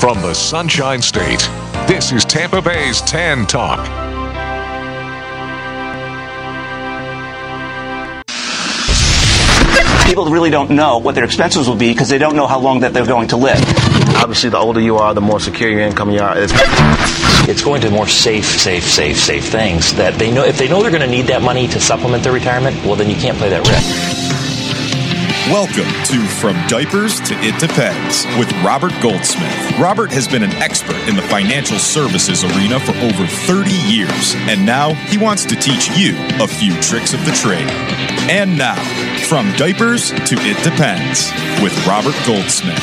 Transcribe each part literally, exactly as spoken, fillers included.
From the Sunshine State, this is Tampa Bay's Tan Talk. People really don't know what their expenses will be because they don't know how long that they're going to live. Obviously, the older you are, the more secure your income you are. It's, it's going to more safe, safe, safe, safe things that they know. If they know they're going to need that money to supplement their retirement, well, then you can't play that risk. Welcome to From Diapers to It Depends with Robert Goldsmith. Robert has been an expert in the financial services arena for over thirty years, and now he wants to teach you a few tricks of the trade. And now, From Diapers to It Depends with Robert Goldsmith.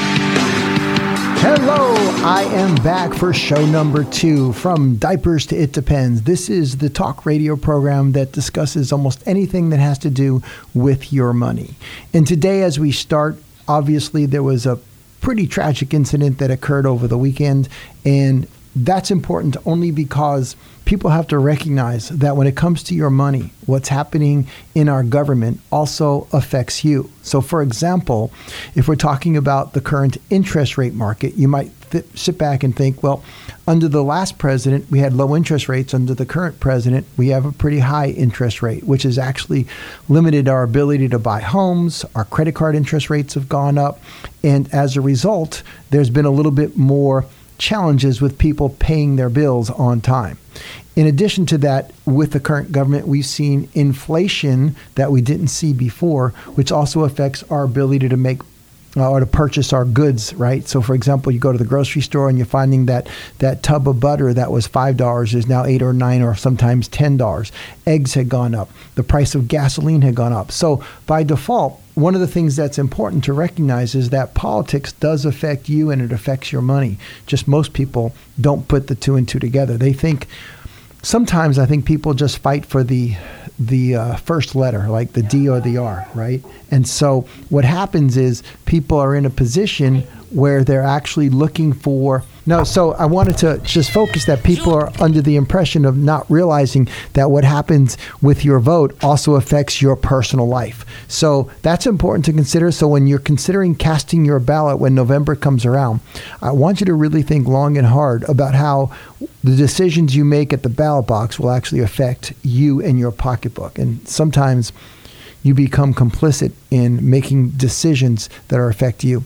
Hello, I am back for show number two, From Diapers to It Depends. This is the talk radio program that discusses almost anything that has to do with your money. And today, as we start, obviously there was a pretty tragic incident that occurred over the weekend, and that's important only because people have to recognize that when it comes to your money, what's happening in our government also affects you. So, for example, if we're talking about the current interest rate market, you might th- sit back and think, well, under the last president, we had low interest rates. Under the current president, we have a pretty high interest rate, which has actually limited our ability to buy homes. Our credit card interest rates have gone up. And as a result, there's been a little bit more challenges with people paying their bills on time. In addition to that, with the current government, we've seen inflation that we didn't see before, which also affects our ability to make uh, or to purchase our goods, right? So, for example, you go to the grocery store and you're finding that that tub of butter that was five dollars is now eight or nine or sometimes ten dollars. Eggs had gone up. The price of gasoline had gone up. So, by default, one of the things that's important to recognize is that politics does affect you and it affects your money. Just most people don't put the two and two together. They think, sometimes I think people just fight for the the uh, first letter, like the D or the R, right? And so what happens is people are in a position where they're actually looking for No, so I wanted to just focus that people are under the impression of not realizing that what happens with your vote also affects your personal life. So that's important to consider. So when you're considering casting your ballot when November comes around, I want you to really think long and hard about how the decisions you make at the ballot box will actually affect you and your pocketbook. And sometimes you become complicit in making decisions that are affect you.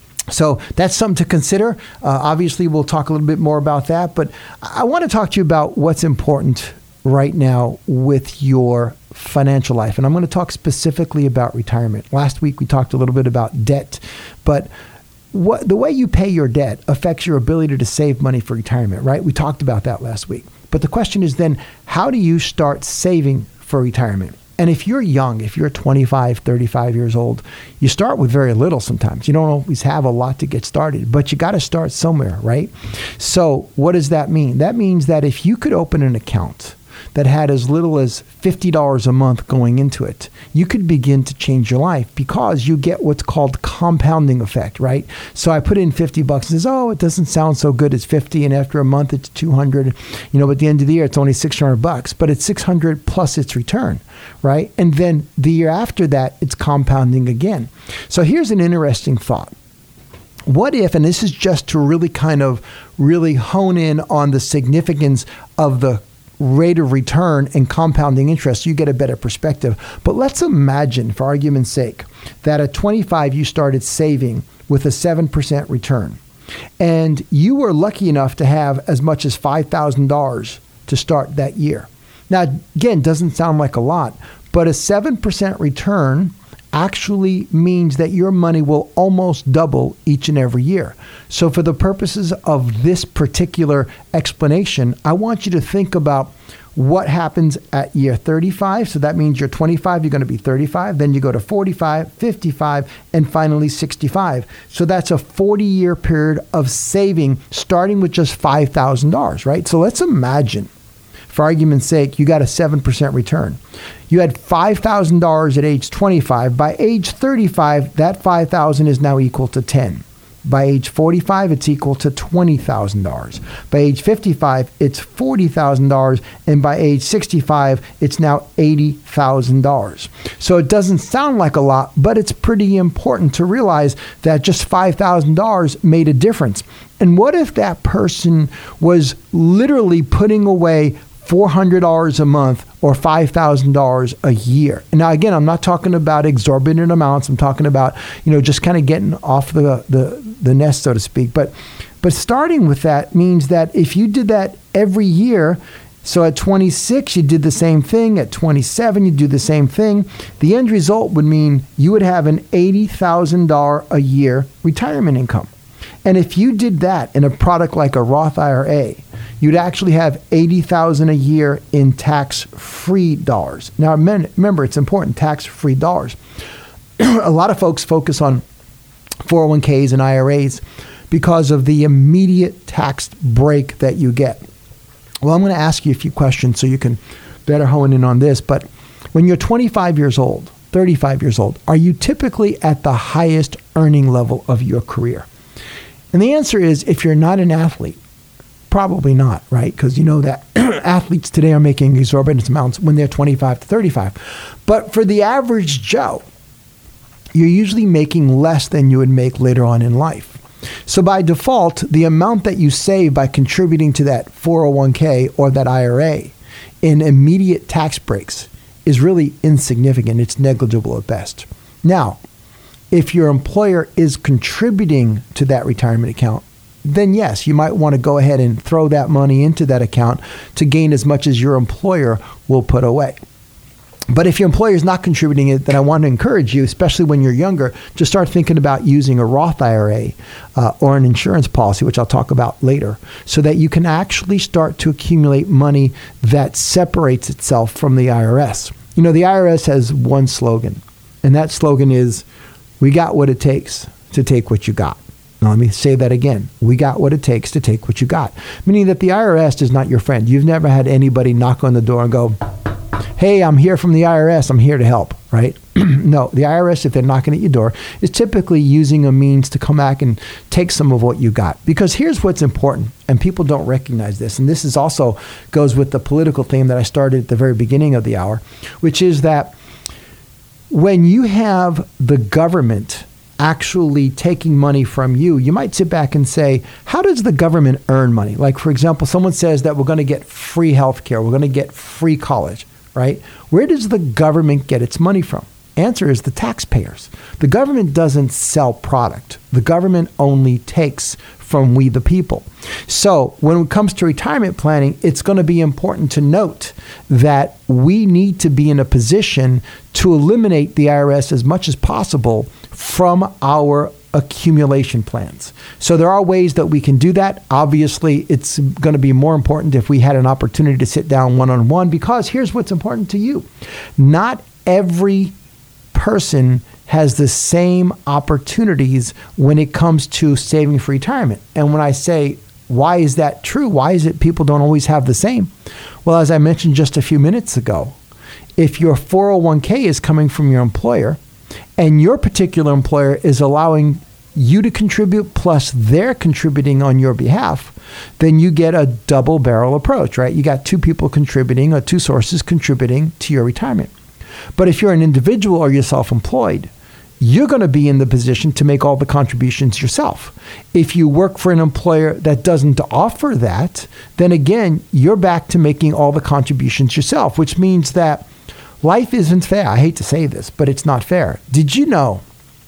So that's something to consider. Uh, obviously, we'll talk a little bit more about that, but I want to talk to you about what's important right now with your financial life. And I'm going to talk specifically about retirement. Last week, we talked a little bit about debt, but what the way you pay your debt affects your ability to save money for retirement, right? We talked about that last week. But the question is then, how do you start saving for retirement? And if you're young, if you're twenty-five, thirty-five years old, you start with very little sometimes. You don't always have a lot to get started, but you got to start somewhere, right? So what does that mean? That means that if you could open an account that had as little as fifty dollars a month going into it, you could begin to change your life because you get what's called compounding effect, right? So I put in fifty bucks and says, oh, it doesn't sound so good. It's fifty. And after a month, it's two hundred. You know, at the end of the year, it's only six hundred bucks, but it's six hundred plus its return, right? And then the year after that, it's compounding again. So here's an interesting thought. What if, and this is just to really kind of really hone in on the significance of the rate of return and compounding interest, you get a better perspective. But let's imagine, for argument's sake, that at twenty-five, you started saving with a seven percent return. And you were lucky enough to have as much as five thousand dollars to start that year. Now, again, doesn't sound like a lot, but a seven percent return actually means that your money will almost double each and every year. So for the purposes of this particular explanation, I want you to think about what happens at year thirty-five. So that means you're twenty-five, you're going to be thirty-five, then you go to forty-five, fifty-five, and finally sixty-five. So that's a forty-year period of saving, starting with just five thousand dollars, right? So let's imagine, for argument's sake, you got a seven percent return. You had five thousand dollars at age twenty-five. By age thirty-five, that five thousand dollars is now equal to ten. By age forty-five, it's equal to twenty thousand dollars. By age fifty-five, it's forty thousand dollars. And by age sixty-five, it's now eighty thousand dollars. So it doesn't sound like a lot, but it's pretty important to realize that just five thousand dollars made a difference. And what if that person was literally putting away four hundred dollars a month or five thousand dollars a year? Now, again, I'm not talking about exorbitant amounts. I'm talking about, you know, just kind of getting off the, the, the nest, so to speak. But, but starting with that means that if you did that every year, so at twenty-six, you did the same thing. At twenty-seven, you do the same thing. The end result would mean you would have an eighty thousand dollars a year retirement income. And if you did that in a product like a Roth I R A, you'd actually have eighty thousand dollars a year in tax-free dollars. Now, remember, it's important, tax-free dollars. A lot of folks focus on four oh one k's and I R As because of the immediate tax break that you get. Well, I'm going to ask you a few questions so you can better hone in on this. But when you're twenty-five years old, thirty-five years old, are you typically at the highest earning level of your career? And the answer is, if you're not an athlete, probably not, right? Because you know that athletes today are making exorbitant amounts when they're twenty-five to thirty-five. But for the average Joe, you're usually making less than you would make later on in life. So by default, the amount that you save by contributing to that four oh one k or that I R A in immediate tax breaks is really insignificant. It's negligible at best. Now, if your employer is contributing to that retirement account, then yes, you might want to go ahead and throw that money into that account to gain as much as your employer will put away. But if your employer is not contributing it, then I want to encourage you, especially when you're younger, to start thinking about using a Roth I R A uh, or an insurance policy, which I'll talk about later, so that you can actually start to accumulate money that separates itself from the I R S. You know, the I R S has one slogan, and that slogan is, "We got what it takes to take what you got." Now, let me say that again. We got what it takes to take what you got. Meaning that the I R S is not your friend. You've never had anybody knock on the door and go, "Hey, I'm here from the I R S. I'm here to help," right? No, the I R S, if they're knocking at your door, is typically using a means to come back and take some of what you got. Because here's what's important, and people don't recognize this, and this is also goes with the political theme that I started at the very beginning of the hour, which is that when you have the government actually taking money from you, you might sit back and say, how does the government earn money? Like, for example, someone says that we're going to get free health care, we're going to get free college, right? Where does the government get its money from? Answer is the taxpayers. The government doesn't sell product. The government only takes from we the people. So when it comes to retirement planning, it's going to be important to note that we need to be in a position to eliminate the I R S as much as possible from our accumulation plans. So there are ways that we can do that. Obviously, it's going to be more important if we had an opportunity to sit down one-on-one, because here's what's important to you. Not every person has the same opportunities when it comes to saving for retirement. And when I say, why is that true? Why is it people don't always have the same? Well, as I mentioned just a few minutes ago, if your four oh one k is coming from your employer and your particular employer is allowing you to contribute plus they're contributing on your behalf, then you get a double barrel approach, right? You got two people contributing or two sources contributing to your retirement. But if you're an individual or you're self-employed, you're going to be in the position to make all the contributions yourself. If you work for an employer that doesn't offer that, then again, you're back to making all the contributions yourself, which means that life isn't fair. I hate to say this, but it's not fair. Did you know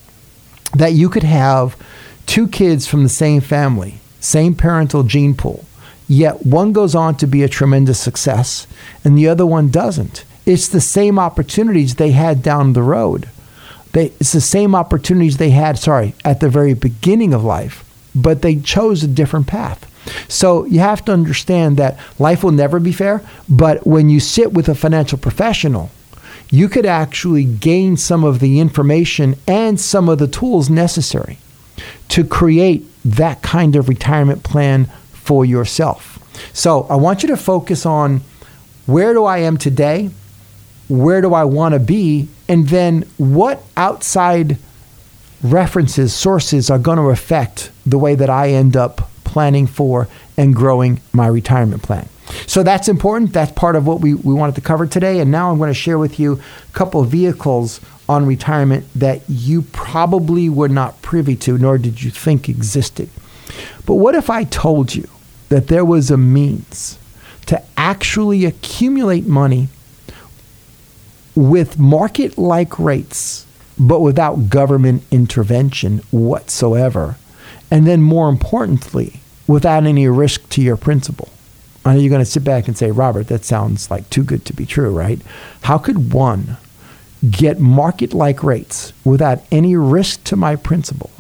that you could have two kids from the same family, same parental gene pool, yet one goes on to be a tremendous success and the other one doesn't? It's the same opportunities they had down the road. They, it's the same opportunities they had, sorry, at the very beginning of life, but they chose a different path. So you have to understand that life will never be fair, but when you sit with a financial professional, you could actually gain some of the information and some of the tools necessary to create that kind of retirement plan for yourself. So I want you to focus on, where do I am today? Where do I want to be? And then what outside references, sources are going to affect the way that I end up planning for and growing my retirement plan. So that's important. That's part of what we, we wanted to cover today. And now I'm going to share with you a couple of vehicles on retirement that you probably were not privy to, nor did you think existed. But what if I told you that there was a means to actually accumulate money with market-like rates, but without government intervention whatsoever, and then more importantly, without any risk to your principal? I know you're going to sit back and say, Robert, that sounds like too good to be true, right? How could one get market-like rates without any risk to my principal?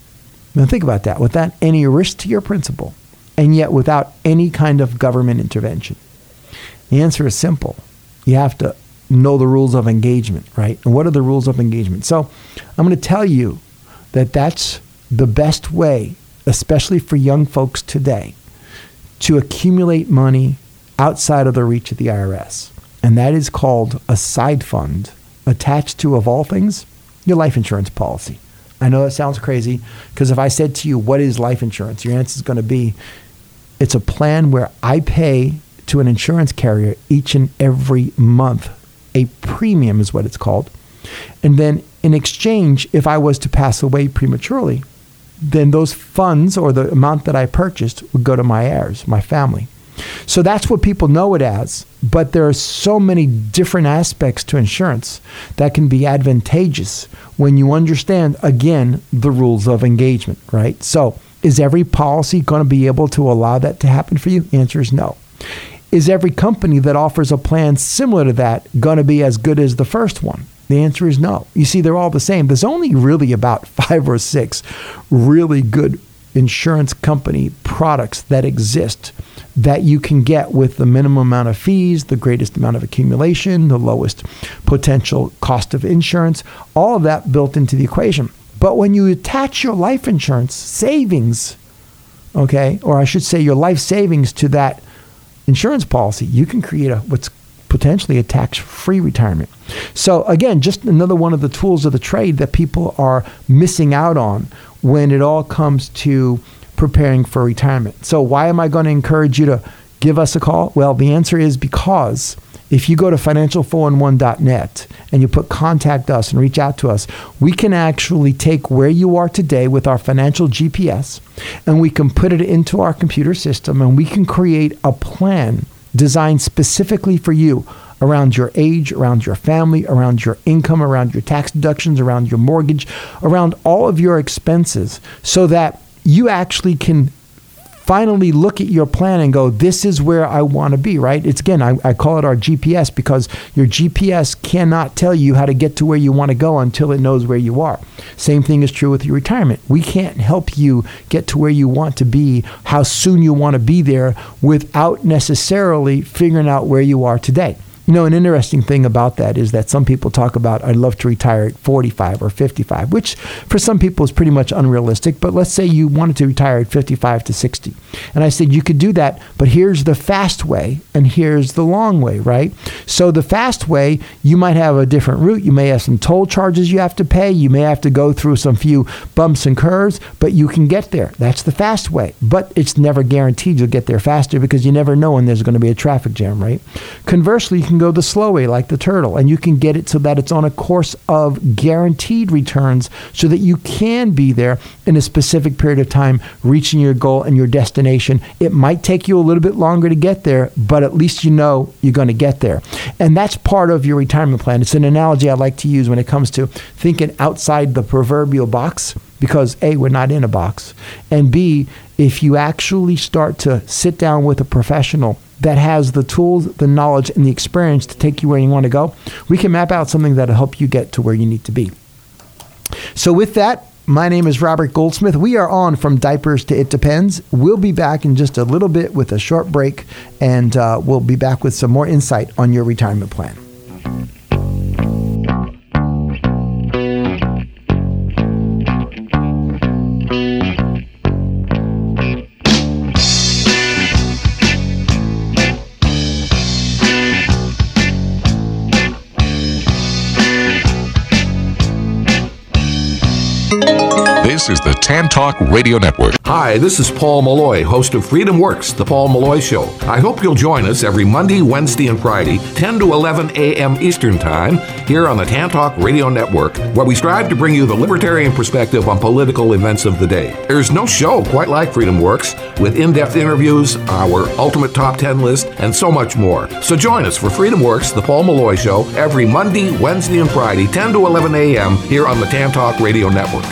Now think about that. Without any risk to your principal, and yet without any kind of government intervention. The answer is simple. You have to know the rules of engagement, right? And what are the rules of engagement? So I'm going to tell you that that's the best way, especially for young folks today, to accumulate money outside of the reach of the I R S. And that is called a side fund attached to, of all things, your life insurance policy. I know that sounds crazy, because if I said to you, what is life insurance? Your answer is going to be, it's a plan where I pay to an insurance carrier each and every month. A premium is what it's called. And then in exchange, if I was to pass away prematurely, then those funds or the amount that I purchased would go to my heirs, my family. So that's what people know it as. But there are so many different aspects to insurance that can be advantageous when you understand, again, the rules of engagement, right? So is every policy going to be able to allow that to happen for you? The answer is no. Is every company that offers a plan similar to that going to be as good as the first one? The answer is no. You see, they're all the same. There's only really about five or six really good insurance company products that exist that you can get with the minimum amount of fees, the greatest amount of accumulation, the lowest potential cost of insurance, all of that built into the equation. But when you attach your life insurance savings, okay, or I should say your life savings to that insurance policy, you can create a what's potentially a tax-free retirement. So again, just another one of the tools of the trade that people are missing out on when it all comes to preparing for retirement. So why am I going to encourage you to give us a call? Well, the answer is because if you go to financial four one one dot net and you put contact us and reach out to us, we can actually take where you are today with our financial G P S, and we can put it into our computer system, and we can create a plan designed specifically for you around your age, around your family, around your income, around your tax deductions, around your mortgage, around all of your expenses, so that you actually can finally look at your plan and go, this is where I want to be, right? It's again, I, I call it our G P S, because your G P S cannot tell you how to get to where you want to go until it knows where you are. Same thing is true with your retirement. We can't help you get to where you want to be, how soon you want to be there, without necessarily figuring out where you are today. You know, an interesting thing about that is that some people talk about, I'd love to retire at forty-five or fifty-five, which for some people is pretty much unrealistic. But let's say you wanted to retire at fifty-five to sixty. And I said, you could do that, but here's the fast way and here's the long way, right? So the fast way, you might have a different route. You may have some toll charges you have to pay. You may have to go through some few bumps and curves, but you can get there. That's the fast way. But it's never guaranteed you'll get there faster, because you never know when there's going to be a traffic jam, right? Conversely, you can go the slow way like the turtle, and you can get it so that it's on a course of guaranteed returns, so that you can be there in a specific period of time, reaching your goal and your destination. It might take you a little bit longer to get there, but at least you know you're going to get there. And that's part of your retirement plan. It's an analogy I like to use when it comes to thinking outside the proverbial box, because A, we're not in a box, and B, if you actually start to sit down with a professional that has the tools, the knowledge, and the experience to take you where you want to go, we can map out something that'll help you get to where you need to be. So with that, my name is Robert Goldsmith. We are on From Diapers to It Depends. We'll be back in just a little bit with a short break, and uh, we'll be back with some more insight on your retirement plan. Thank you. This is the Tan Talk Radio Network. Hi, this is Paul Malloy, host of Freedom Works, The Paul Malloy Show. I hope you'll join us every Monday, Wednesday, and Friday, ten to eleven a.m. Eastern Time, here on the Tan Talk Radio Network, where we strive to bring you the libertarian perspective on political events of the day. There's no show quite like Freedom Works, with in-depth interviews, our ultimate top ten list, and so much more. So join us for Freedom Works, The Paul Malloy Show, every Monday, Wednesday, and Friday, ten to eleven a.m. here on the Tan Talk Radio Network.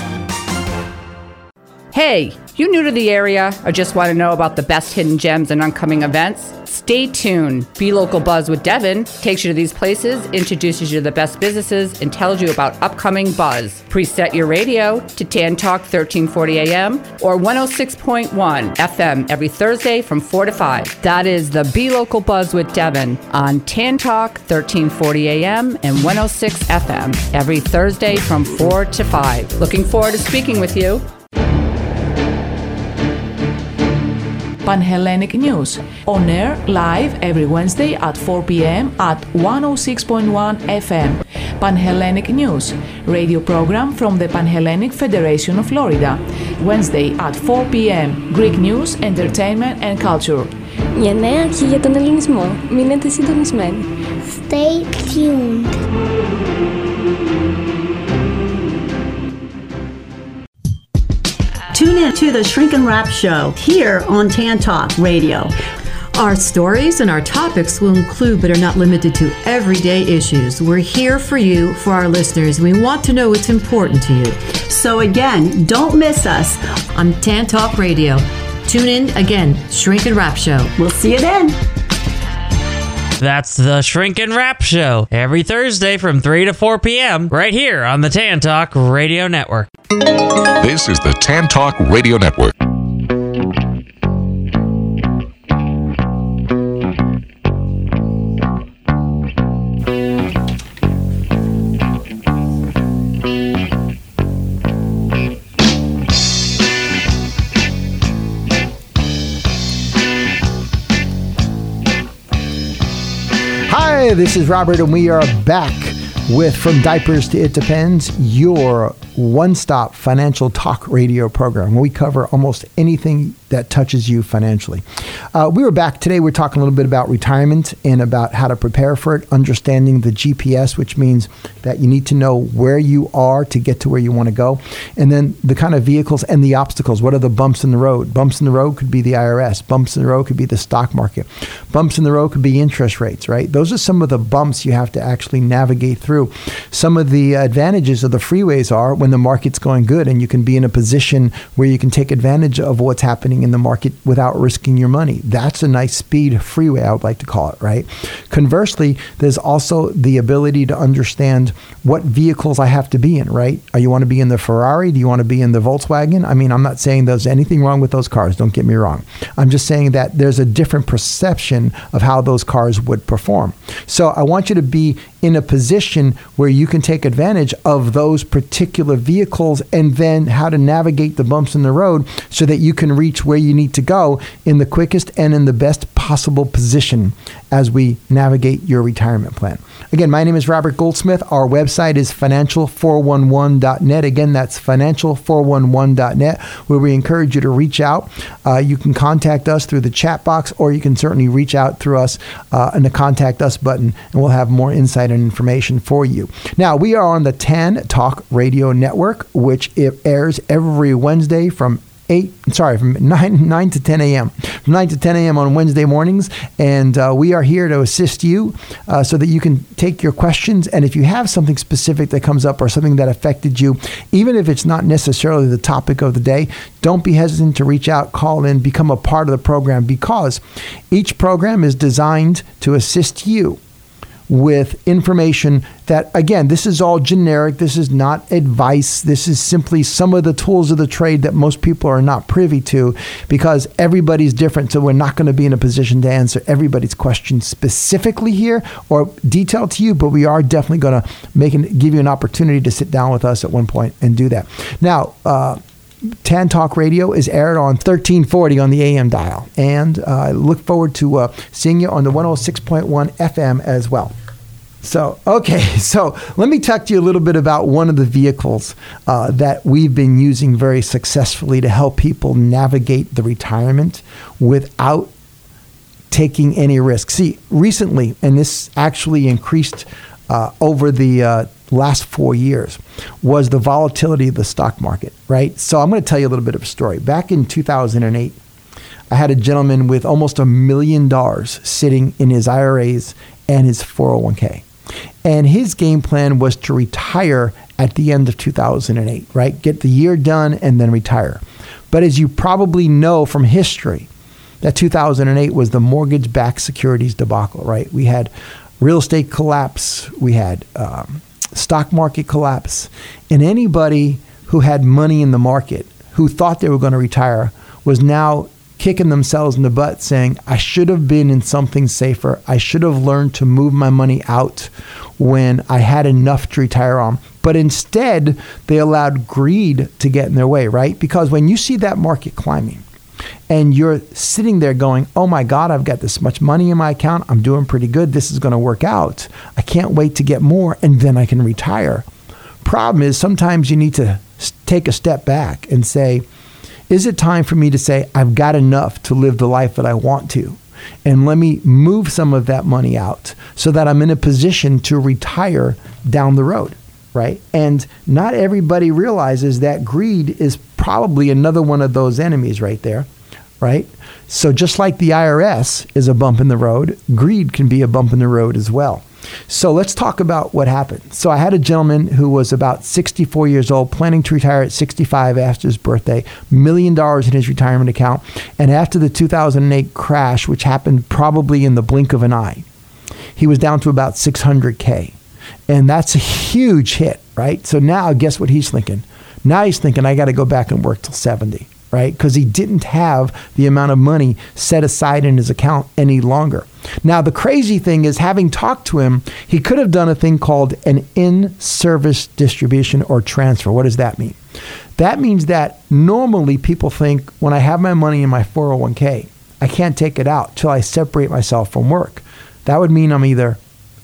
Hey, you new to the area or just want to know about the best hidden gems and upcoming events? Stay tuned. Be Local Buzz with Devin takes you to these places, introduces you to the best businesses, and tells you about upcoming buzz. Preset your radio to Tan Talk thirteen forty a.m. or one oh six point one F M every Thursday from four to five. That is the Be Local Buzz with Devin on Tan Talk thirteen forty a.m. and one oh six F M every Thursday from four to five. Looking forward to speaking with you. Panhellenic News, on air live every Wednesday at four p.m. at one oh six point one F M. Panhellenic News, radio program from the Panhellenic Federation of Florida. Wednesday at four p.m. Greek news, entertainment and culture. Για νέα και για τον ελληνισμό. Μείνετε συντονισμένοι. Stay tuned. Tune in to the Shrink and Wrap Show here on Tan Talk Radio. Our stories and our topics will include but are not limited to everyday issues. We're here for you, for our listeners. We want to know what's important to you. So again, don't miss us on Tan Talk Radio. Tune in again, Shrink and Wrap Show. We'll see you then. That's the Shrink and Wrap Show every Thursday from three to four p.m. right here on the Tan Talk Radio Network. This is the Tan Talk Radio Network. Hi, this is Robert, and we are back with From Diapers to It Depends, your one-stop financial talk radio program where we cover almost anything that touches you financially. Uh, we were back today. We're talking a little bit about retirement and about how to prepare for it, understanding the G P S, which means that you need to know where you are to get to where you want to go, and then the kind of vehicles and the obstacles. What are the bumps in the road? Bumps in the road could be the I R S. Bumps in the road could be the stock market. Bumps in the road could be interest rates, right? Those are some of the bumps you have to actually navigate through. Some of the advantages of the freeways are when the market's going good and you can be in a position where you can take advantage of what's happening in the market without risking your money. That's a nice speed freeway, I would like to call it, right? Conversely, there's also the ability to understand what vehicles I have to be in, right? Or you want to be in the Ferrari? Do you want to be in the Volkswagen? I mean, I'm not saying there's anything wrong with those cars. Don't get me wrong. I'm just saying that there's a different perception of how those cars would perform. So I want you to be in a position where you can take advantage of those particular vehicles and then how to navigate the bumps in the road so that you can reach where you need to go in the quickest and in the best possible position as we navigate your retirement plan. Again, my name is Robert Goldsmith. Our website is financial four one one dot net. Again, that's financial four one one dot net, where we encourage you to reach out. Uh, you can contact us through the chat box, or you can certainly reach out through us uh, in the Contact Us button, and we'll have more insight and information for you. Now, we are on the Tan Talk Radio Network, which it airs every Wednesday from Eight, sorry, from nine, nine to ten a.m. From nine to ten a.m. on Wednesday mornings. And uh, we are here to assist you uh, so that you can take your questions. And if you have something specific that comes up or something that affected you, even if it's not necessarily the topic of the day, don't be hesitant to reach out, call in, become a part of the program, because each program is designed to assist you with information that, again, this is all generic. This is not advice. This is simply some of the tools of the trade that most people are not privy to, because everybody's different. So we're not going to be in a position to answer everybody's questions specifically here or detailed to you, but we are definitely going to make and give you an opportunity to sit down with us at one point and do that. Now, uh, Tan Talk Radio is aired on thirteen forty on the A M dial. And uh, I look forward to uh, seeing you on the one oh six point one F M as well. So, okay, so let me talk to you a little bit about one of the vehicles uh, that we've been using very successfully to help people navigate the retirement without taking any risk. See, recently, and this actually increased uh, over the uh, last four years, was the volatility of the stock market, right? So I'm going to tell you a little bit of a story. Back in two thousand eight, I had a gentleman with almost a million dollars sitting in his I R As and his four oh one k. And his game plan was to retire at the end of two thousand eight, right? Get the year done and then retire. But as you probably know from history, that two thousand eight was the mortgage-backed securities debacle, right? We had real estate collapse. We had um, stock market collapse. And anybody who had money in the market who thought they were going to retire was now kicking themselves in the butt saying, I should have been in something safer. I should have learned to move my money out when I had enough to retire on. But instead, they allowed greed to get in their way, right? Because when you see that market climbing and you're sitting there going, oh my God, I've got this much money in my account. I'm doing pretty good. This is going to work out. I can't wait to get more and then I can retire. Problem is sometimes you need to take a step back and say, is it time for me to say, I've got enough to live the life that I want to? And let me move some of that money out so that I'm in a position to retire down the road, right? And not everybody realizes that greed is probably another one of those enemies right there, right? So just like the I R S is a bump in the road, greed can be a bump in the road as well. So let's talk about what happened. So I had a gentleman who was about sixty-four years old, planning to retire at sixty-five after his birthday, million dollars in his retirement account. And after the two thousand eight crash, which happened probably in the blink of an eye, he was down to about six hundred K. And that's a huge hit, right? So now guess what he's thinking? Now he's thinking, I got to go back and work till seventy, right? Because he didn't have the amount of money set aside in his account any longer. Now, the crazy thing is, having talked to him, he could have done a thing called an in-service distribution or transfer. What does that mean? That means that normally people think when I have my money in my four oh one k, I can't take it out till I separate myself from work. That would mean I'm either,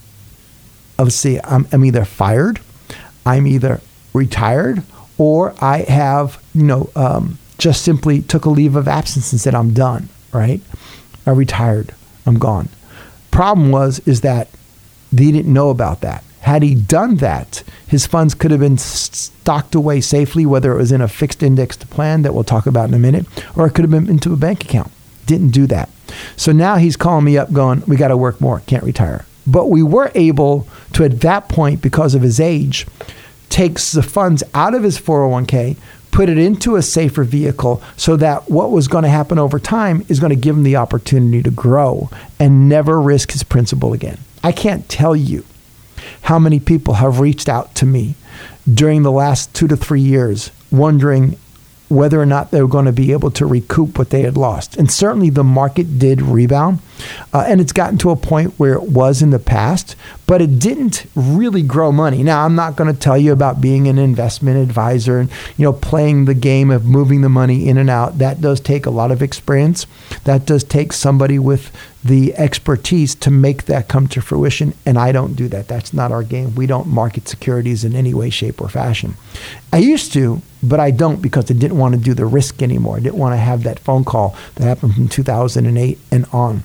obviously, I'm, I'm either fired, I'm either retired, or I have, you know, um, just simply took a leave of absence and said, I'm done, right? I retired. I'm gone. Problem was, is that he didn't know about that. Had he done that, his funds could have been stocked away safely, whether it was in a fixed indexed plan that we'll talk about in a minute, or it could have been into a bank account. Didn't do that. So now he's calling me up going, we got to work more, can't retire. But we were able to, at that point, because of his age, takes the funds out of his four oh one k, put it into a safer vehicle so that what was going to happen over time is going to give him the opportunity to grow and never risk his principal again. I can't tell you how many people have reached out to me during the last two to three years wondering whether or not they were going to be able to recoup what they had lost. And certainly the market did rebound. Uh, and it's gotten to a point where it was in the past, but it didn't really grow money. Now, I'm not going to tell you about being an investment advisor and, you know, playing the game of moving the money in and out. That does take a lot of experience. That does take somebody with the expertise to make that come to fruition. And I don't do that. That's not our game. We don't market securities in any way, shape, or fashion. I used to, but I don't, because I didn't want to do the risk anymore. I didn't want to have that phone call that happened from two thousand eight and on.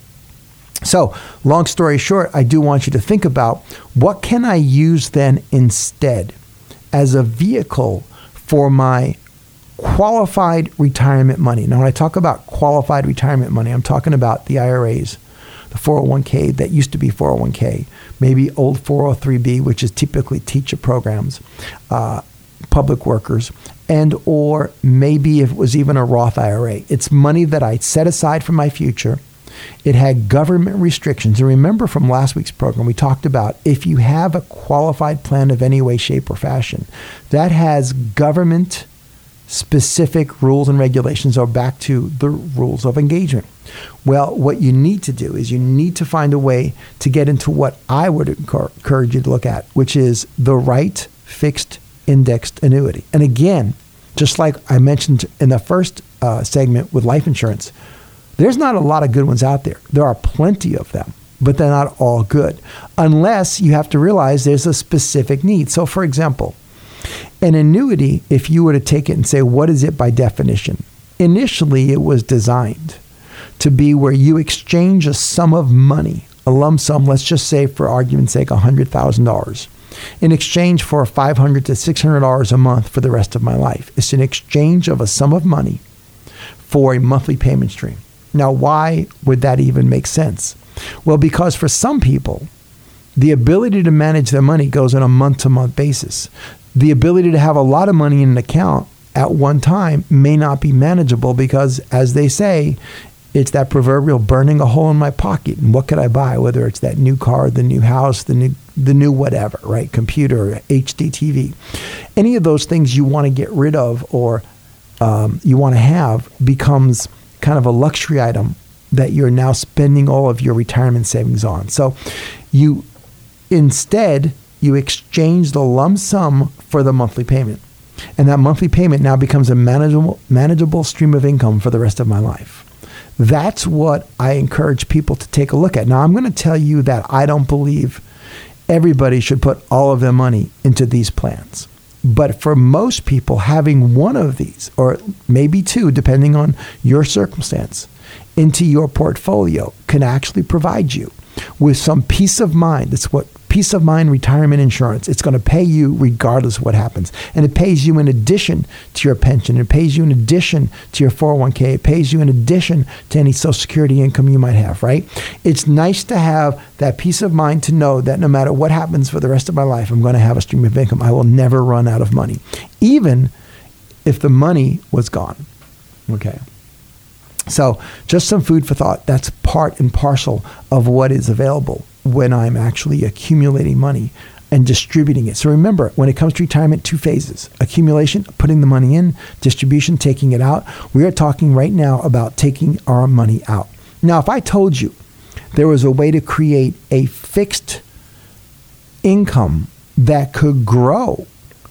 So, long story short, I do want you to think about, what can I use then instead as a vehicle for my qualified retirement money? Now, when I talk about qualified retirement money, I'm talking about the I R As, the four oh one k that used to be four oh one k, maybe old four oh three b, which is typically teacher programs, uh, public workers, and or maybe if it was even a Roth I R A. It's money that I set aside for my future. It had government restrictions. And remember from last week's program, we talked about if you have a qualified plan of any way, shape, or fashion, that has government specific rules and regulations, or back to the rules of engagement. Well, what you need to do is you need to find a way to get into what I would encourage you to look at, which is the right fixed indexed annuity. And again, just like I mentioned in the first uh, segment with life insurance, there's not a lot of good ones out there. There are plenty of them, but they're not all good. Unless you have to realize there's a specific need. So for example, an annuity, if you were to take it and say, what is it by definition? Initially, it was designed to be where you exchange a sum of money, a lump sum, let's just say for argument's sake, one hundred thousand dollars, in exchange for five hundred dollars to six hundred dollars a month for the rest of my life. It's an exchange of a sum of money for a monthly payment stream. Now, why would that even make sense? Well, because for some people, the ability to manage their money goes on a month-to-month basis. The ability to have a lot of money in an account at one time may not be manageable because, as they say, it's that proverbial burning a hole in my pocket. And what could I buy? Whether it's that new car, the new house, the new the new whatever, right? Computer, H D T V. Any of those things you want to get rid of or um, you want to have becomes kind of a luxury item that you're now spending all of your retirement savings on. So you instead, you exchange the lump sum for the monthly payment. And that monthly payment now becomes a manageable manageable stream of income for the rest of my life. That's what I encourage people to take a look at. Now, I'm going to tell you that I don't believe everybody should put all of their money into these plans. But for most people, having one of these, or maybe two, depending on your circumstance, into your portfolio can actually provide you with some peace of mind. It's what peace of mind retirement insurance. It's going to pay you regardless of what happens. And it pays you in addition to your pension. It pays you in addition to your four oh one k. It pays you in addition to any Social Security income you might have, right? It's nice to have that peace of mind to know that no matter what happens for the rest of my life, I'm going to have a stream of income. I will never run out of money, even if the money was gone. Okay. So just some food for thought. That's part and parcel of what is available when I'm actually accumulating money and distributing it. So remember, when it comes to retirement, two phases: accumulation, putting the money in; distribution, taking it out. We are talking right now about taking our money out. Now, if I told you there was a way to create a fixed income that could grow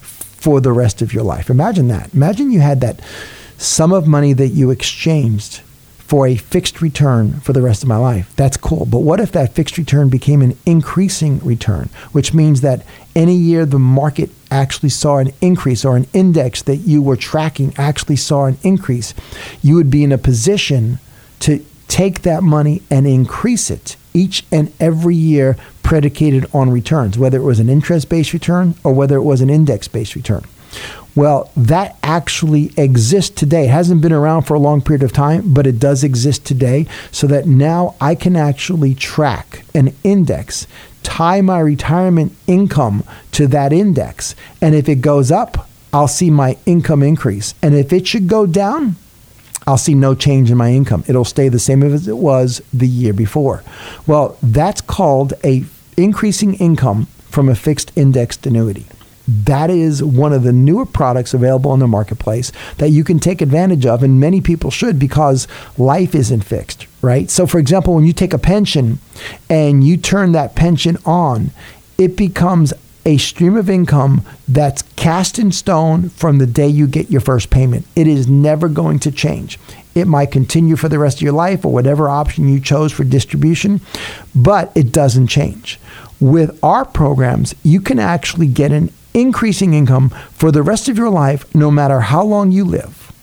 for the rest of your life, imagine that. Imagine you had that sum of money that you exchanged for a fixed return for the rest of my life. That's cool. But what if that fixed return became an increasing return, which means that any year the market actually saw an increase, or an index that you were tracking actually saw an increase? You would be in a position to take that money and increase it each and every year, predicated on returns, whether it was an interest-based return or whether it was an index-based return. Well, that actually exists today. It hasn't been around for a long period of time, but it does exist today, so that now I can actually track an index, tie my retirement income to that index. And if it goes up, I'll see my income increase. And if it should go down, I'll see no change in my income. It'll stay the same as it was the year before. Well, that's called a increasing income from a fixed indexed annuity. That is one of the newer products available in the marketplace that you can take advantage of, and many people should, because life isn't fixed, right? So for example, when you take a pension and you turn that pension on, it becomes a stream of income that's cast in stone from the day you get your first payment. It is never going to change. It might continue for the rest of your life, or whatever option you chose for distribution, but it doesn't change. With our programs, you can actually get an increasing income for the rest of your life, no matter how long you live.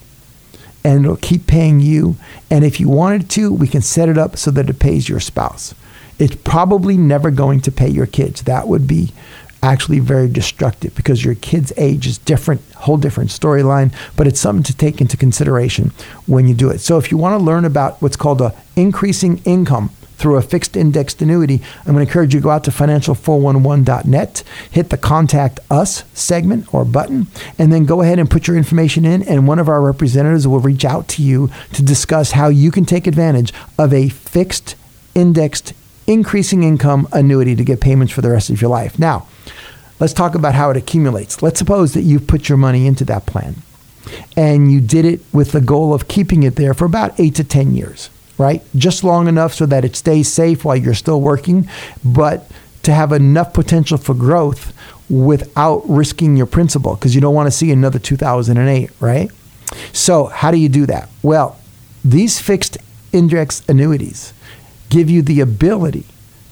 And it'll keep paying you. And if you wanted to, we can set it up so that it pays your spouse. It's probably never going to pay your kids. That would be actually very destructive, because your kid's age is different, whole different storyline, but it's something to take into consideration when you do it. So if you want to learn about what's called a increasing income through a fixed indexed annuity, I'm going to encourage you to go out to financial four one one dot net, hit the Contact Us segment or button, and then go ahead and put your information in, and one of our representatives will reach out to you to discuss how you can take advantage of a fixed indexed increasing income annuity to get payments for the rest of your life. Now, let's talk about how it accumulates. Let's suppose that you put your money into that plan and you did it with the goal of keeping it there for about eight to ten years. Right? Just long enough so that it stays safe while you're still working, but to have enough potential for growth without risking your principal, because you don't want to see another two thousand eight, right? So how do you do that? Well, these fixed index annuities give you the ability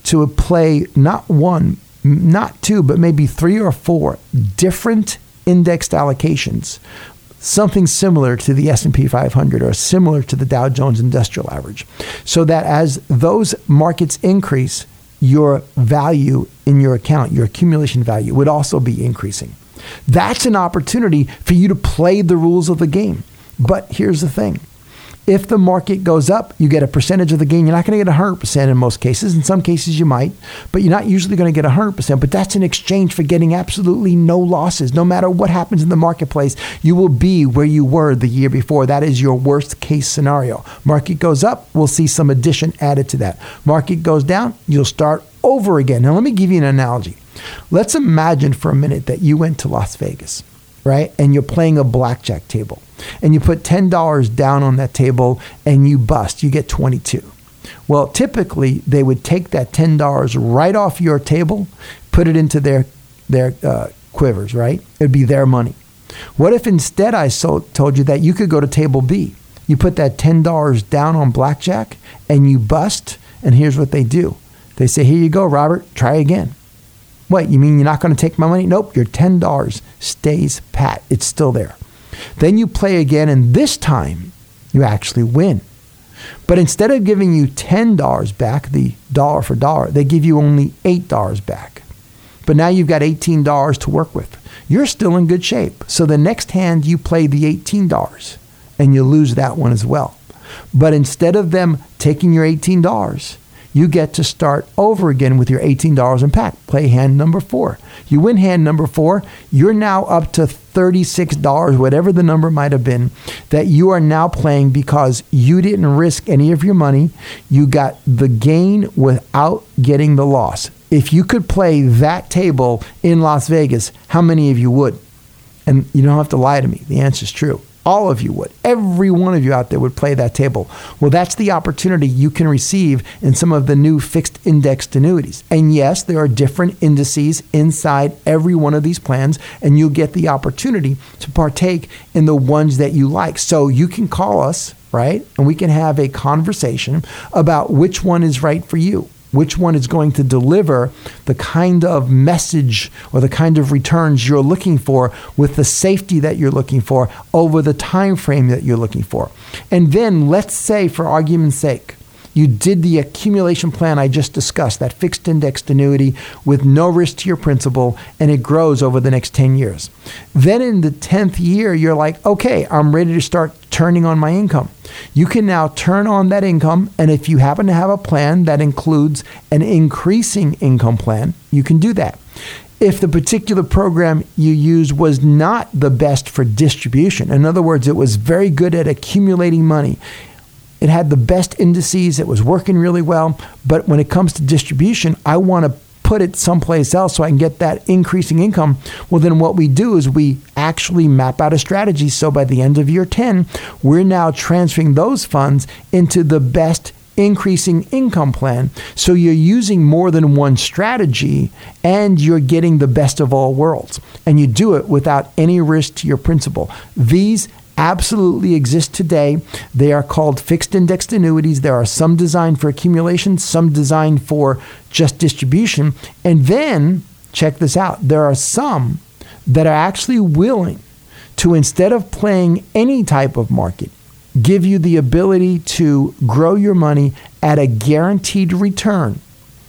to play not one, not two, but maybe three or four different indexed allocations, something similar to the S and P five hundred or similar to the Dow Jones Industrial Average, so that as those markets increase, your value in your account, your accumulation value, would also be increasing. That's an opportunity for you to play the rules of the game. But here's the thing. If the market goes up, you get a percentage of the gain. You're not going to get one hundred percent in most cases. In some cases you might, but you're not usually going to get one hundred percent. But that's in exchange for getting absolutely no losses. No matter what happens in the marketplace, you will be where you were the year before. That is your worst case scenario. Market goes up, we'll see some addition added to that. Market goes down, you'll start over again. Now let me give you an analogy. Let's imagine for a minute that you went to Las Vegas, right? And you're playing a blackjack table. And you put ten dollars down on that table and you bust, you get twenty-two. Well, typically they would take that ten dollars right off your table, put it into their their uh, quivers, right? It'd be their money. What if instead I so, told you that you could go to table B, you put that ten dollars down on blackjack and you bust, and here's what they do. They say, here you go, Robert, try again. What, you mean you're not going to take my money? Nope, your ten dollars stays pat. It's still there. Then you play again, and this time you actually win. But instead of giving you ten dollars back, the dollar for dollar, they give you only eight dollars back. But now you've got eighteen dollars to work with. You're still in good shape. So the next hand you play the eighteen dollars, and you lose that one as well. But instead of them taking your eighteen dollars, you get to start over again with your eighteen dollars in pack. Play hand number four. You win hand number four. You're now up to thirty-six dollars, whatever the number might have been, that you are now playing because you didn't risk any of your money. You got the gain without getting the loss. If you could play that table in Las Vegas, how many of you would? And you don't have to lie to me. The answer is true. All of you would. Every one of you out there would play that table. Well, that's the opportunity you can receive in some of the new fixed indexed annuities. And yes, there are different indices inside every one of these plans, and you'll get the opportunity to partake in the ones that you like. So you can call us, right? And we can have a conversation about which one is right for you. Which one is going to deliver the kind of message or the kind of returns you're looking for with the safety that you're looking for over the time frame that you're looking for. And then let's say, for argument's sake, you did the accumulation plan I just discussed, that fixed indexed annuity with no risk to your principal, and it grows over the next ten years. Then in the tenth year, you're like, okay, I'm ready to start turning on my income. You can now turn on that income, and if you happen to have a plan that includes an increasing income plan, you can do that. If the particular program you used was not the best for distribution, in other words, it was very good at accumulating money, it had the best indices, it was working really well, but when it comes to distribution, I want to put it someplace else so I can get that increasing income. Well, then what we do is we actually map out a strategy. So by the end of year ten, we're now transferring those funds into the best increasing income plan. So you're using more than one strategy and you're getting the best of all worlds. And you do it without any risk to your principal. These absolutely exist today. They are called fixed indexed annuities. There are some designed for accumulation, some designed for just distribution. And then, check this out, there are some that are actually willing to, instead of playing any type of market, give you the ability to grow your money at a guaranteed return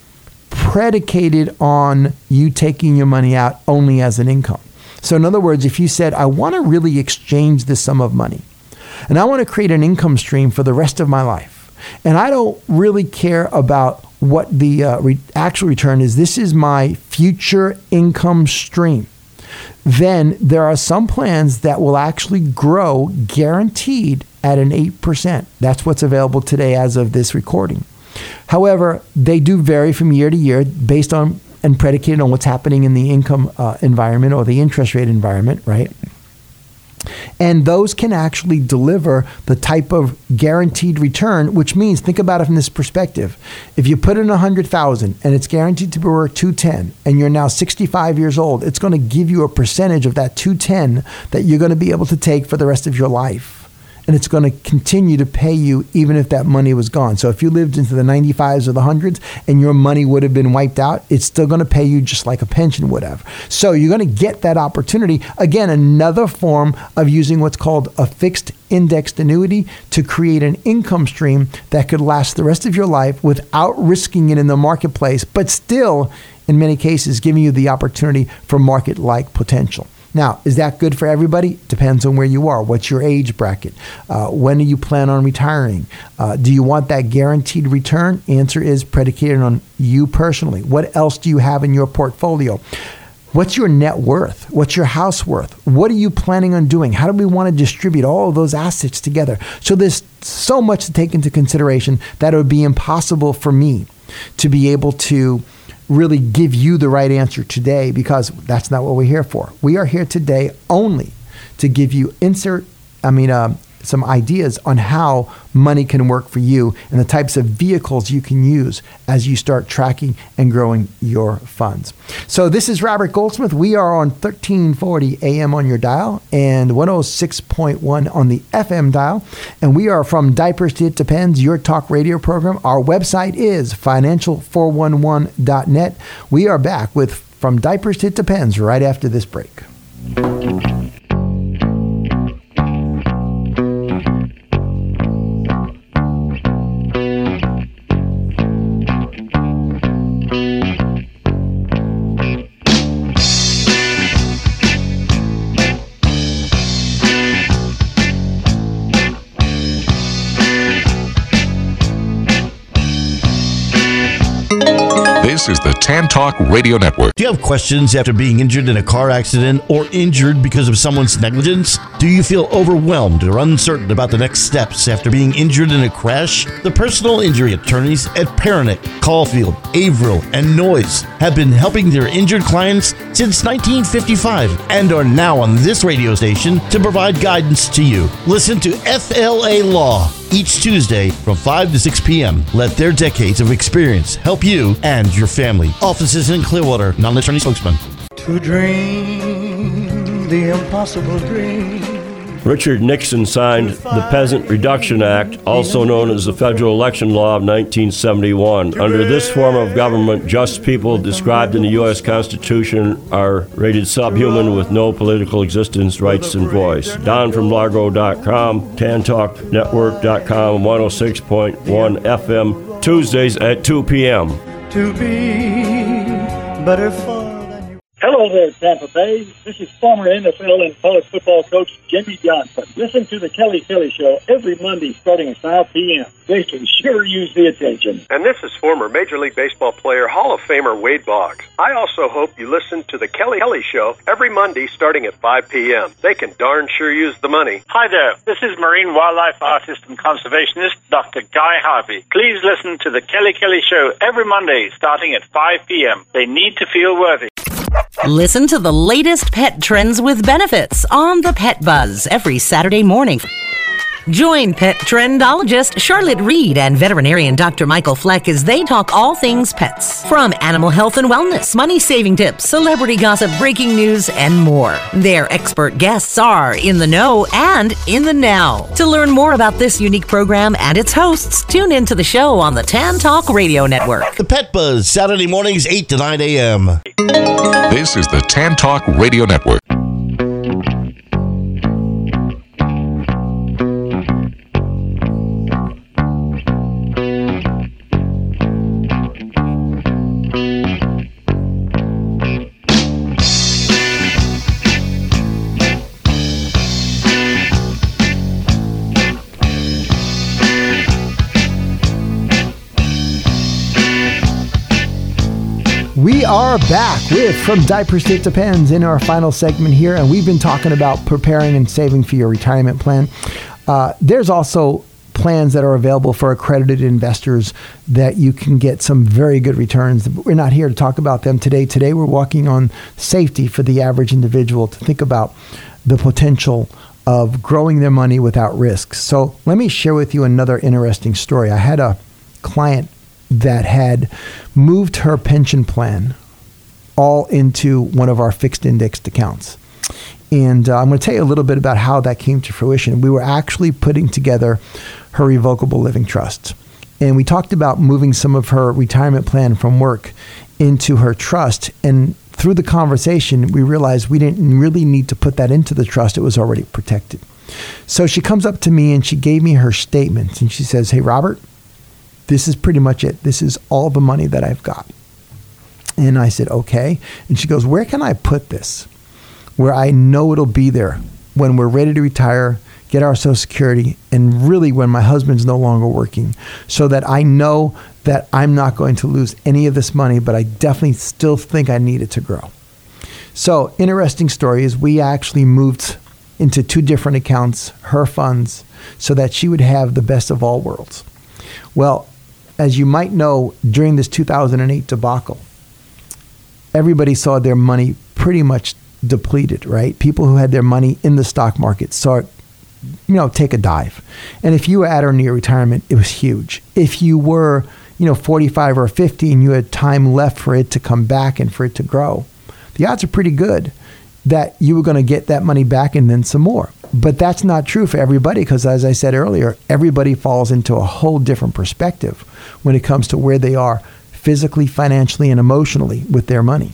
predicated on you taking your money out only as an income. So in other words, if you said, I want to really exchange this sum of money and I want to create an income stream for the rest of my life, and I don't really care about what the uh, re- actual return is, this is my future income stream, then there are some plans that will actually grow guaranteed at an eight percent. That's what's available today as of this recording. However, they do vary from year to year based on and predicated on what's happening in the income uh, environment or the interest rate environment, right? And those can actually deliver the type of guaranteed return, which means, think about it from this perspective. If you put in one hundred thousand dollars and it's guaranteed to be worth two hundred ten thousand dollars and you're now sixty-five years old, it's going to give you a percentage of that two hundred ten thousand dollars that you're going to be able to take for the rest of your life. and it's going to continue to pay you even if that money was gone. So if you lived into the ninety-fives or the hundreds and your money would have been wiped out, it's still going to pay you just like a pension would have. So you're going to get that opportunity. Again, another form of using what's called a fixed indexed annuity to create an income stream that could last the rest of your life without risking it in the marketplace, but still, in many cases, giving you the opportunity for market-like potential. Now, is that good for everybody? Depends on where you are. What's your age bracket? Uh, when do you plan on retiring? Uh, do you want that guaranteed return? Answer is predicated on you personally. What else do you have in your portfolio? What's your net worth? What's your house worth? What are you planning on doing? How do we want to distribute all of those assets together? So there's so much to take into consideration that it would be impossible for me to be able to really give you the right answer today, because that's not what we're here for. We are here today only to give you insert, I mean, uh, some ideas on how money can work for you and the types of vehicles you can use as you start tracking and growing your funds. So this is Robert Goldsmith. We are on thirteen forty A M on your dial and one oh six point one on the F M dial. And we are from Diapers to It Depends, your talk radio program. Our website is financial four one one dot net. We are back with From Diapers to It Depends right after this break. This is the Tan Talk Radio Network. Do you have questions after being injured in a car accident or injured because of someone's negligence? Do you feel overwhelmed or uncertain about the next steps after being injured in a crash? The personal injury attorneys at Peronick, Caulfield, Averill, and Noyes have been helping their injured clients since nineteen fifty-five and are now on this radio station to provide guidance to you. Listen to F L A Law each Tuesday from five to six p.m. Let their decades of experience help you and your family. Offices in Clearwater, non-attorney spokesman. To dream the impossible dream. Richard Nixon signed the Peasant Reduction Act, also known as the Federal Election Law of nineteen seventy-one. Under this form of government, just people described in the U S Constitution are rated subhuman with no political existence, rights, and voice. Don from Largo dot com, Tan Talk Network dot com, one oh six point one F M, Tuesdays at two p.m. To be better far. Hello there, Tampa Bay. This is former N F L and college football coach Jimmy Johnson. Listen to the Kelly Kelly Show every Monday starting at five p.m. They can sure use the attention. And this is former Major League Baseball player, Hall of Famer Wade Boggs. I also hope you listen to the Kelly Kelly Show every Monday starting at five p.m. They can darn sure use the money. Hi there. This is marine wildlife artist and conservationist Doctor Guy Harvey. Please listen to the Kelly Kelly Show every Monday starting at five p.m. They need to feel worthy. Listen to the latest pet trends with benefits on the Pet Buzz every Saturday morning. Join pet trendologist Charlotte Reed and veterinarian Doctor Michael Fleck as they talk all things pets. From animal health and wellness, money-saving tips, celebrity gossip, breaking news, and more. Their expert guests are in the know and in the now. To learn more about this unique program and its hosts, tune in to the show on the Tan Talk Radio Network. The Pet Buzz, Saturday mornings, eight to nine a.m. This is the Tan Talk Radio Network. We are back with From Diapers to It Depends in our final segment here, and we've been talking about preparing and saving for your retirement plan. Uh, there's also plans that are available for accredited investors that you can get some very good returns. We're not here to talk about them today. Today we're walking on safety for the average individual to think about the potential of growing their money without risks. So let me share with you another interesting story. I had a client that had moved her pension plan all into one of our fixed indexed accounts. And uh, I'm going to tell you a little bit about how that came to fruition. We were actually putting together her revocable living trust. And we talked about moving some of her retirement plan from work into her trust. And through the conversation, we realized we didn't really need to put that into the trust. It was already protected. So she comes up to me and she gave me her statement. And she says, "Hey, Robert, this is pretty much it. This is all the money that I've got." And I said, "Okay." And she goes, "Where can I put this where I know it'll be there when we're ready to retire, get our Social Security, and really when my husband's no longer working, so that I know that I'm not going to lose any of this money, but I definitely still think I need it to grow?" So, interesting story is we actually moved into two different accounts, her funds, so that she would have the best of all worlds. Well, as you might know, during this two thousand eight debacle, everybody saw their money pretty much depleted, right? People who had their money in the stock market saw it, you know, take a dive. And if you were at or near retirement, it was huge. If you were, you know, forty-five or fifty and you had time left for it to come back and for it to grow, the odds are pretty good that you were going to get that money back and then some more. But that's not true for everybody, because as I said earlier, everybody falls into a whole different perspective when it comes to where they are physically, financially, and emotionally with their money.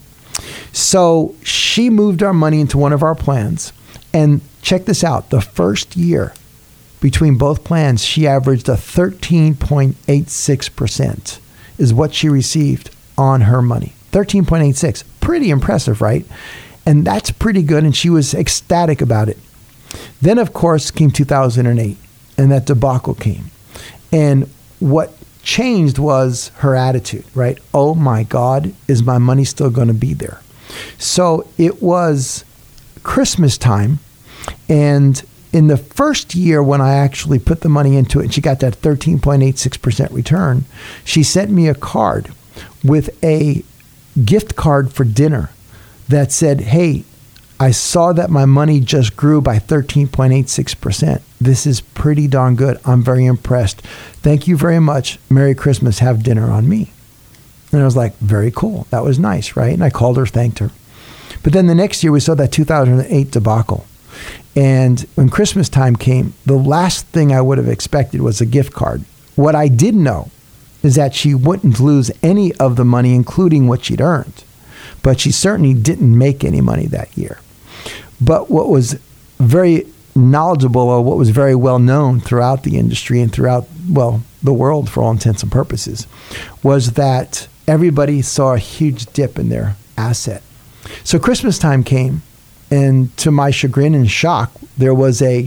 So she moved our money into one of our plans. And check this out. The first year between both plans, she averaged a thirteen point eight six percent is what she received on her money. thirteen point eight six. Pretty impressive, right? And that's pretty good. And she was ecstatic about it. Then, of course, came two thousand eight, and that debacle came. And what changed was her attitude, right? Oh my God, is my money still going to be there? So it was Christmas time. And in the first year when I actually put the money into it, and she got that thirteen point eight six percent return, she sent me a card with a gift card for dinner that said, "Hey, I saw that my money just grew by thirteen point eight six percent. This is pretty darn good. I'm very impressed. Thank you very much. Merry Christmas. Have dinner on me." And I was like, very cool. That was nice, right? And I called her, thanked her. But then the next year we saw that two thousand eight debacle. And when Christmas time came, the last thing I would have expected was a gift card. What I did know is that she wouldn't lose any of the money, including what she'd earned. But she certainly didn't make any money that year. But what was very knowledgeable, or what was very well known throughout the industry and throughout, well, the world for all intents and purposes, was that everybody saw a huge dip in their asset. So Christmas time came, and to my chagrin and shock, there was a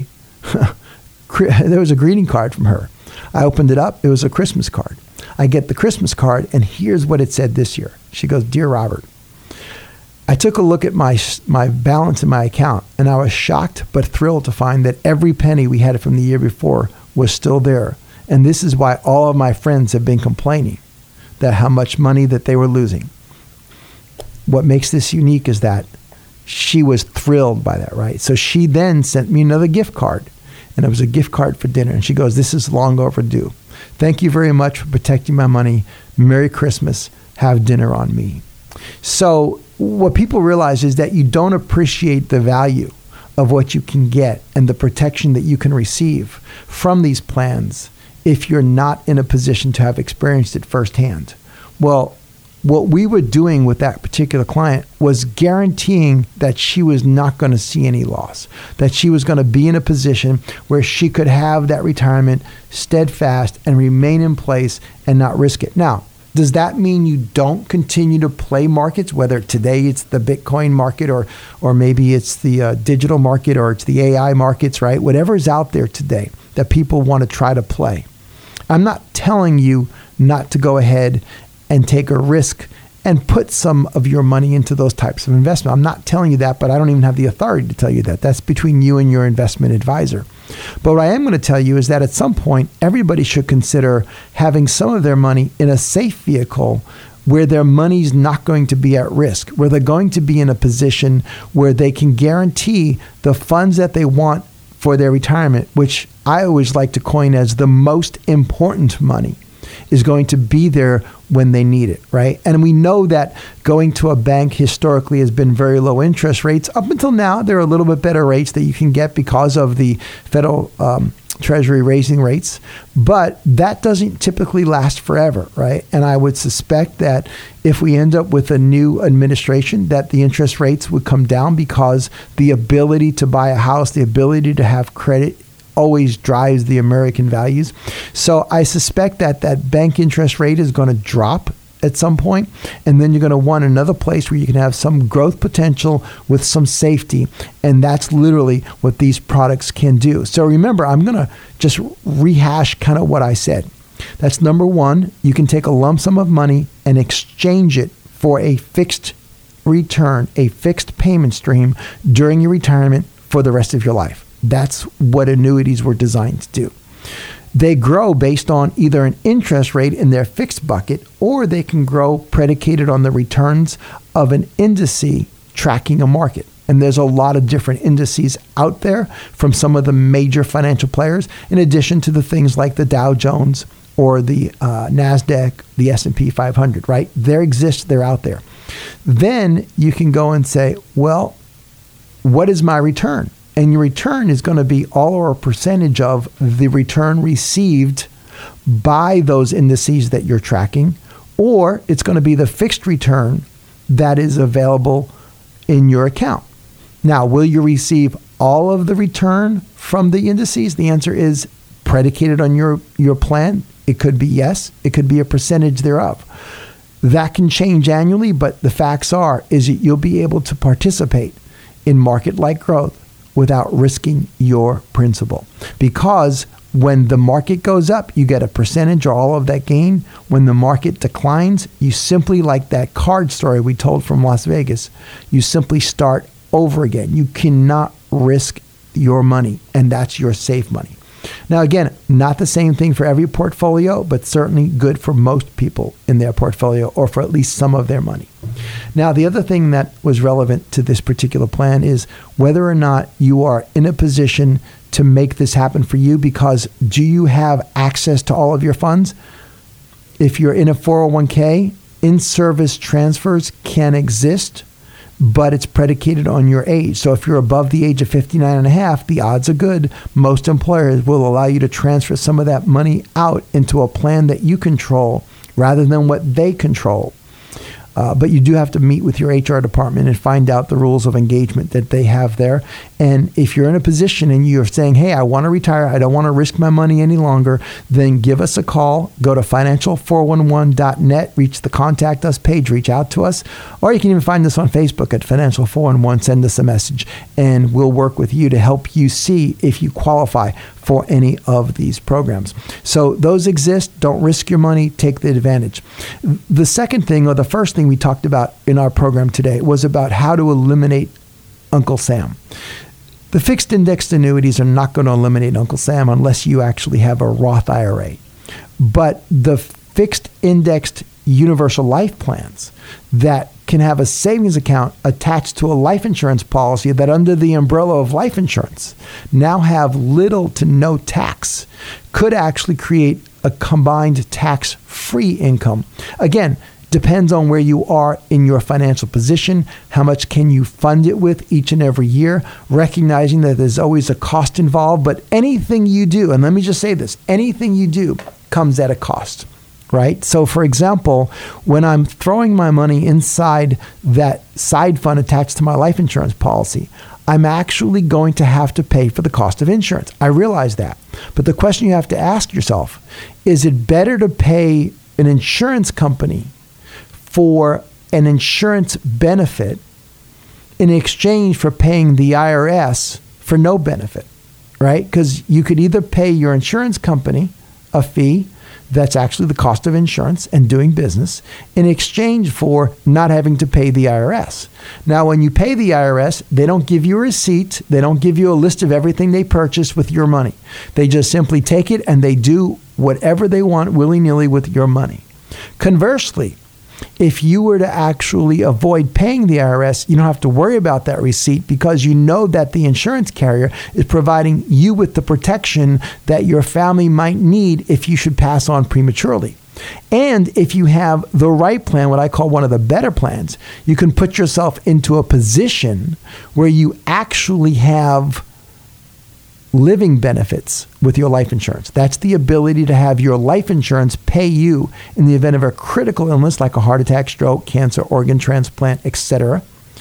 there was a greeting card from her. I opened it up. It was a Christmas card. I get the Christmas card, and here's what it said this year. She goes, "Dear Robert, I took a look at my my balance in my account, and I was shocked but thrilled to find that every penny we had from the year before was still there. And this is why all of my friends have been complaining that how much money that they were losing." What makes this unique is that she was thrilled by that, right? So she then sent me another gift card, and it was a gift card for dinner. And she goes, "This is long overdue. Thank you very much for protecting my money. Merry Christmas. Have dinner on me." So what people realize is that you don't appreciate the value of what you can get and the protection that you can receive from these plans if you're not in a position to have experienced it firsthand. Well, what we were doing with that particular client was guaranteeing that she was not going to see any loss, that she was going to be in a position where she could have that retirement steadfast and remain in place and not risk it. Now, does that mean you don't continue to play markets, whether today it's the Bitcoin market or or maybe it's the uh, digital market or it's the A I markets, right? Whatever's out there today that people want to try to play. I'm not telling you not to go ahead and take a risk and put some of your money into those types of investment. I'm not telling you that, but I don't even have the authority to tell you that. That's between you and your investment advisor. But what I am going to tell you is that at some point, everybody should consider having some of their money in a safe vehicle where their money's not going to be at risk, where they're going to be in a position where they can guarantee the funds that they want for their retirement, which I always like to coin as the most important money. is going to be there when they need it, right? And we know that going to a bank historically has been very low interest rates. Up until now, there are a little bit better rates that you can get because of the federal um, Treasury raising rates, but that doesn't typically last forever, right? And I would suspect that if we end up with a new administration, that the interest rates would come down because the ability to buy a house, the ability to have credit always drives the American values. So I suspect that that bank interest rate is going to drop at some point, and then you're going to want another place where you can have some growth potential with some safety, and that's literally what these products can do. So remember, I'm going to just rehash kind of what I said. That's number one, you can take a lump sum of money and exchange it for a fixed return, a fixed payment stream during your retirement for the rest of your life. That's what annuities were designed to do. They grow based on either an interest rate in their fixed bucket, or they can grow predicated on the returns of an indice tracking a market. And there's a lot of different indices out there from some of the major financial players, in addition to the things like the Dow Jones or the uh, NASDAQ, the S and P five hundred, right? They exist, they're out there. Then you can go and say, well, what is my return? And your return is going to be all or a percentage of the return received by those indices that you're tracking, or it's going to be the fixed return that is available in your account. Now, will you receive all of the return from the indices? The answer is predicated on your, your plan. It could be yes. It could be a percentage thereof. That can change annually, but the facts are is that you'll be able to participate in market-like growth without risking your principal. Because when the market goes up, you get a percentage or all of that gain. When the market declines, you simply, like that card story we told from Las Vegas, you simply start over again. You cannot risk your money, and that's your safe money. Now, again, not the same thing for every portfolio, but certainly good for most people in their portfolio, or for at least some of their money. Now, the other thing that was relevant to this particular plan is whether or not you are in a position to make this happen for you, because do you have access to all of your funds? If you're in a four oh one k, in-service transfers can exist, but it's predicated on your age. So if you're above the age of fifty-nine and a half, the odds are good. Most employers will allow you to transfer some of that money out into a plan that you control rather than what they control. Uh, but you do have to meet with your H R department and find out the rules of engagement that they have there. And if you're in a position and you're saying, hey, I want to retire, I don't want to risk my money any longer, then give us a call. Go to financial four one one dot net, reach the contact us page, reach out to us. Or you can even find us on Facebook at Financial four one one, send us a message, and we'll work with you to help you see if you qualify for any of these programs. So those exist. Don't risk your money. Take the advantage. The second thing, or the first thing we talked about in our program today, was about how to eliminate Uncle Sam. The fixed indexed annuities are not going to eliminate Uncle Sam unless you actually have a Roth I R A. But the fixed indexed universal life plans that can have a savings account attached to a life insurance policy that, under the umbrella of life insurance, now have little to no tax, could actually create a combined tax-free income. Again, depends on where you are in your financial position, how much can you fund it with each and every year, recognizing that there's always a cost involved. But anything you do, and let me just say this, anything you do comes at a cost. Right? So, for example, when I'm throwing my money inside that side fund attached to my life insurance policy, I'm actually going to have to pay for the cost of insurance. I realize that. But the question you have to ask yourself, is it better to pay an insurance company for an insurance benefit in exchange for paying the I R S for no benefit? Right? Because you could either pay your insurance company a fee that's actually the cost of insurance and doing business in exchange for not having to pay the I R S. Now, when you pay the I R S, they don't give you a receipt. They don't give you a list of everything they purchased with your money. They just simply take it and they do whatever they want willy-nilly with your money. Conversely, if you were to actually avoid paying the I R S, you don't have to worry about that receipt, because you know that the insurance carrier is providing you with the protection that your family might need if you should pass on prematurely. And if you have the right plan, what I call one of the better plans, you can put yourself into a position where you actually have living benefits with your life insurance. That's the ability to have your life insurance pay you in the event of a critical illness like a heart attack, stroke, cancer, organ transplant, et cetera,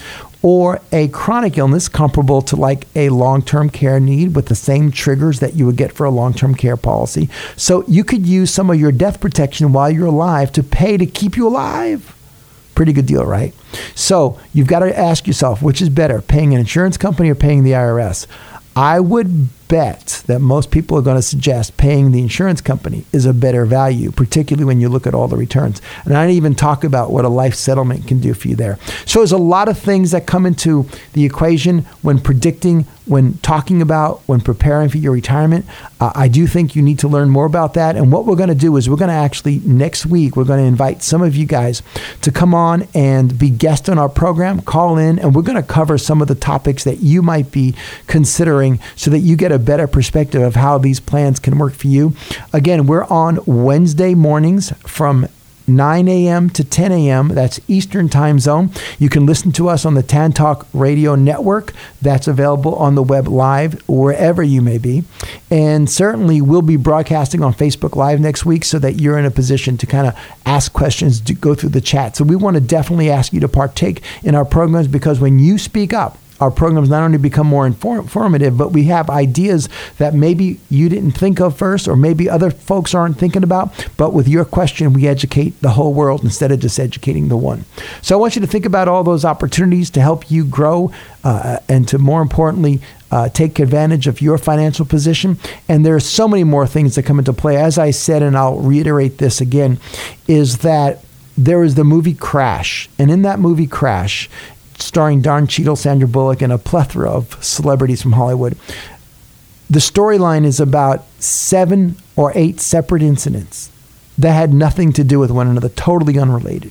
or a chronic illness comparable to like a long-term care need with the same triggers that you would get for a long-term care policy. So you could use some of your death protection while you're alive to pay to keep you alive. Pretty good deal, right? So you've got to ask yourself, which is better, paying an insurance company or paying the I R S? I would bet that most people are going to suggest paying the insurance company is a better value, particularly when you look at all the returns. And I didn't even talk about what a life settlement can do for you there. So there's a lot of things that come into the equation when predicting, when talking about, when preparing for your retirement. Uh, I do think you need to learn more about that. And what we're going to do is we're going to actually, next week, we're going to invite some of you guys to come on and be guests on our program, call in, and we're going to cover some of the topics that you might be considering so that you get a better perspective of how these plans can work for you. Again, we're on Wednesday mornings from nine a.m. to ten a.m. That's Eastern Time Zone. You can listen to us on the Tan Talk Radio Network. That's available on the web live, wherever you may be. And certainly we'll be broadcasting on Facebook Live next week so that you're in a position to kind of ask questions, to go through the chat. So we want to definitely ask you to partake in our programs, because when you speak up, our programs not only become more inform- informative, but we have ideas that maybe you didn't think of first, or maybe other folks aren't thinking about. But with your question, we educate the whole world instead of just educating the one. So I want you to think about all those opportunities to help you grow uh, and to, more importantly, uh, take advantage of your financial position. And there are so many more things that come into play. As I said, and I'll reiterate this again, is that there is the movie Crash. And in that movie Crash, starring Don Cheadle, Sandra Bullock, and a plethora of celebrities from Hollywood, the storyline is about seven or eight separate incidents that had nothing to do with one another, totally unrelated.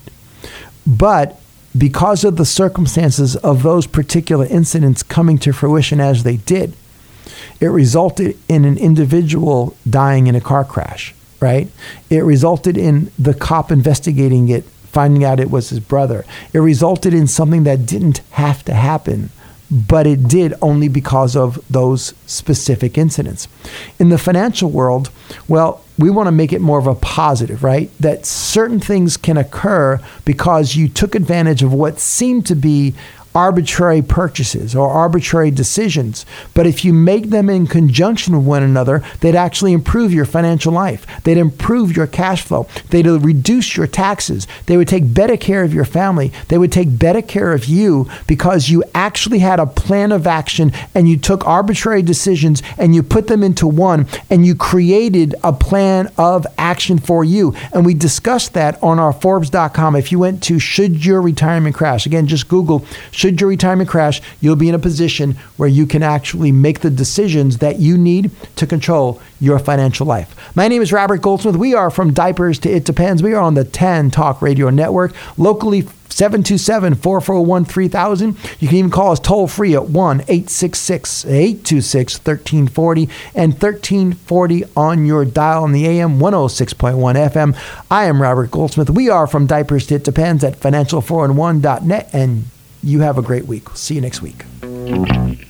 But because of the circumstances of those particular incidents coming to fruition as they did, it resulted in an individual dying in a car crash, right? It resulted in the cop investigating it, finding out it was his brother. It resulted in something that didn't have to happen, but it did only because of those specific incidents. In the financial world, well, we want to make it more of a positive, right? That certain things can occur because you took advantage of what seemed to be arbitrary purchases or arbitrary decisions. But if you make them in conjunction with one another, they'd actually improve your financial life. They'd improve your cash flow. They'd reduce your taxes. They would take better care of your family. They would take better care of you because you actually had a plan of action and you took arbitrary decisions and you put them into one and you created a plan of action for you. And we discussed that on our Forbes dot com. If you went to Should Your Retirement Crash? Again, just Google Should Your Retirement Crash? You'll be in a position where you can actually make the decisions that you need to control your financial life. My name is Robert Goldsmith. We are from Diapers to It Depends. We are on the Tan Talk Radio Network, locally seven two seven, four four one, three thousand. You can even call us toll free at one eight six six, eight two six, one three four zero and thirteen forty on your dial on the A M one oh six point one F M. I am Robert Goldsmith. We are from Diapers to It Depends at financial four oh one dot net, and you have a great week. We'll see you next week.